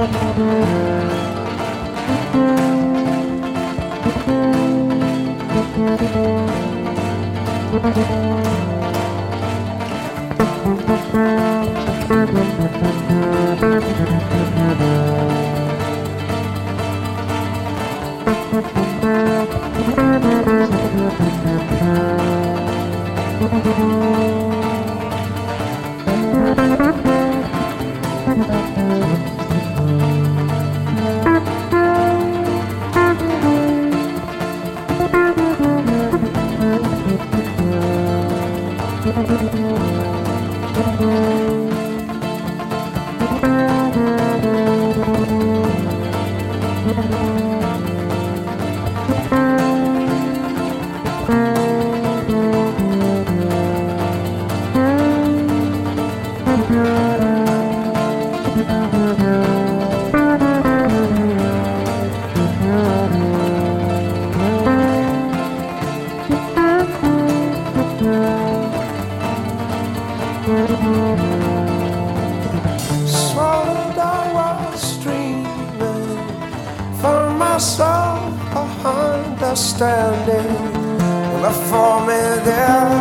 Swallowed, I was dreaming, found myself understanding. Before me there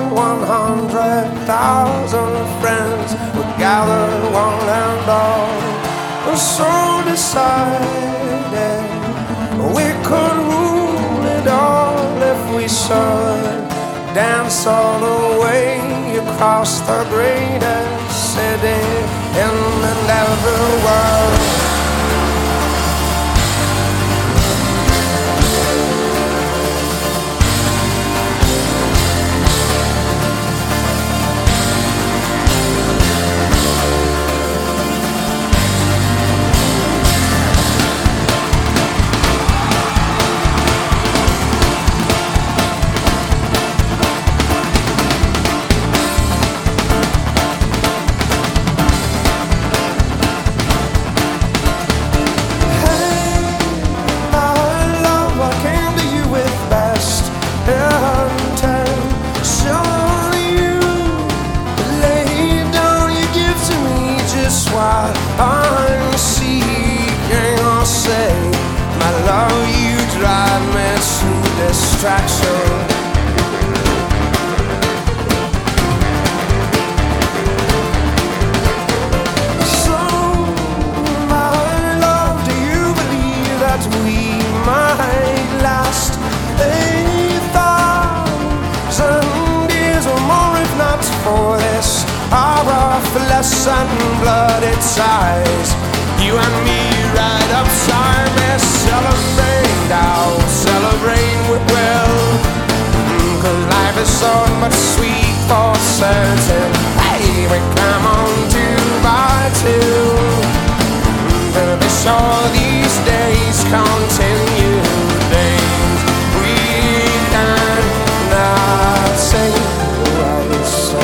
100,000 friends were gathered one and all, and so decided we could rule it all if we should dance all the way across the greatest city in the never world. I'm seeking or say, my love, you drive me to distraction. So, my love, do you believe that we might last 8,000 years or more, if not for this? Our flesh and blood, it ties you and me right upside. Let's celebrate, I'll celebrate we will, 'cause life is so much sweet for certain. Hey, we climb on 2 by 2 to be sure these days continue. Things we cannot say right, so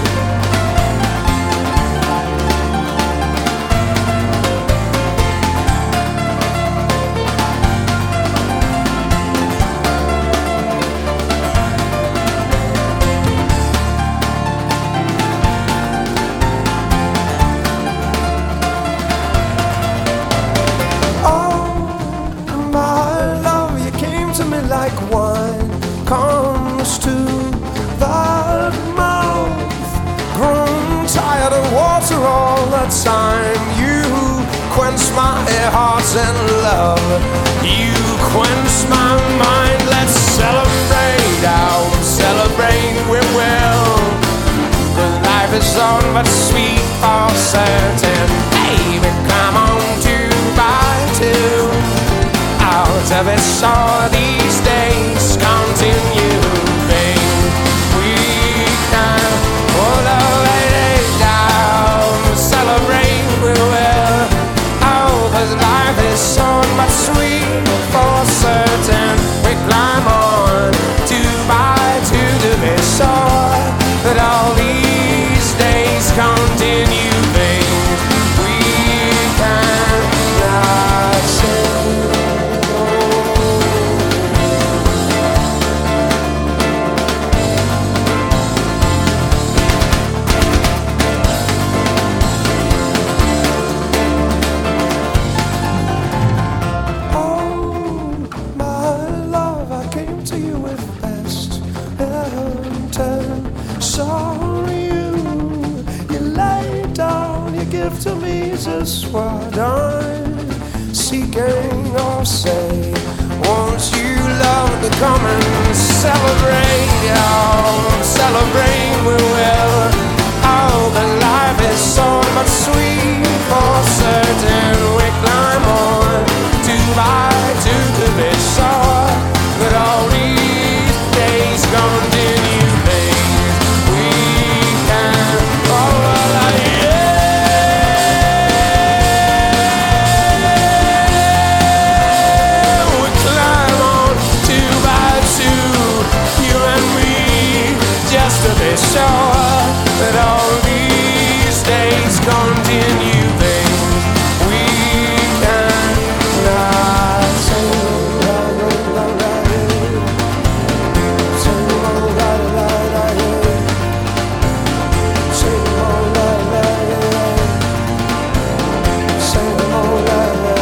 like wine comes to the mouth, grown tired of water all the time. You quench my heart and love, you quench my mind. Let's celebrate, I'll celebrate we will, 'cause life is so much sweet for certain. Hey, we come on 2 by 2 out of it, sure these days continue. We can hold our way down, celebrate we will. Oh, 'cause life is so much sweet for certain. We climb on 2 by 2 to be sure that all these days continue. We cannot say. Jesus, what I'm seeking or say. Won't you love to come and celebrate? Oh, celebrate we will. Oh, but life is so much sweet for certain. We climb on two by two to be sure that all these days continue, babe. We can to be sure that all these days continue, babe. We cannot sing la la la la sing la la la la sing la la la sing la la la.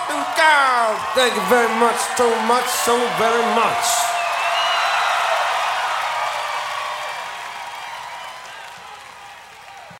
Thank you very much, so very much.